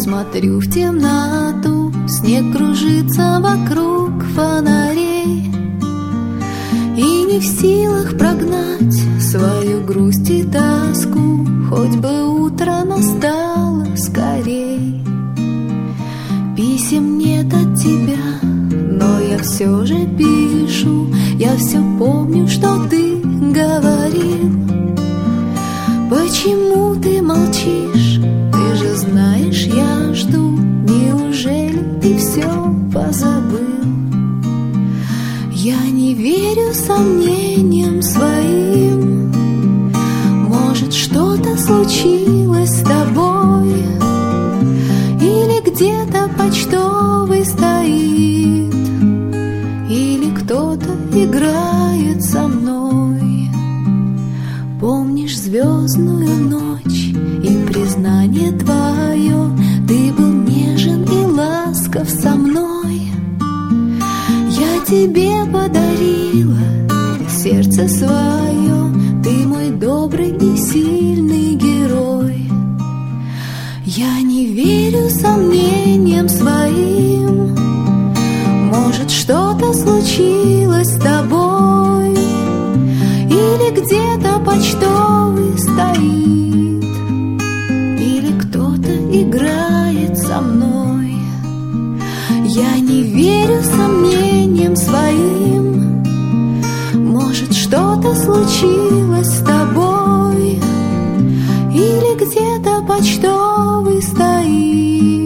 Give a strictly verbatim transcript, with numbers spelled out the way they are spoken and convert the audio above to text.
смотрю в темноту, снег кружится вокруг фонарей, и не в силах прогнать свою грусть и тоску, хоть бы утро настало скорей. Писем нет от тебя, но я все же пишу, я все помню, что ты говорил. Почему ты молчишь? Ты же знаешь, я жду. Неужели ты все позабыл? Я не верю сомнениям своим. Может, что-то случилось с тобой, или где-то почтовый стоит, или кто-то играет со мной. Помнишь звездную ночь и признание твое? Ты был нежен и ласков со мной. Я тебе подарила сердце свое, ты мой добрый и сильный герой. Я не верю сомнениям своим. Может, что-то случилось с тобой, или где-то почтовый стоит, или кто-то играет со мной. Я не верю сомнениям своим. Может, что-то случилось с тобой, или где-то почтовый стоит,